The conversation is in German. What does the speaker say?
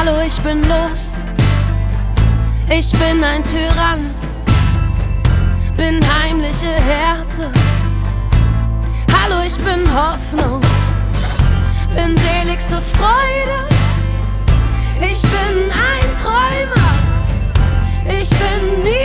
Hallo, ich bin Lust, ich bin ein Tyrann, bin heimliche Härte. Hallo, ich bin Hoffnung, bin seligste Freude. Ich bin ein Träumer, ich bin nie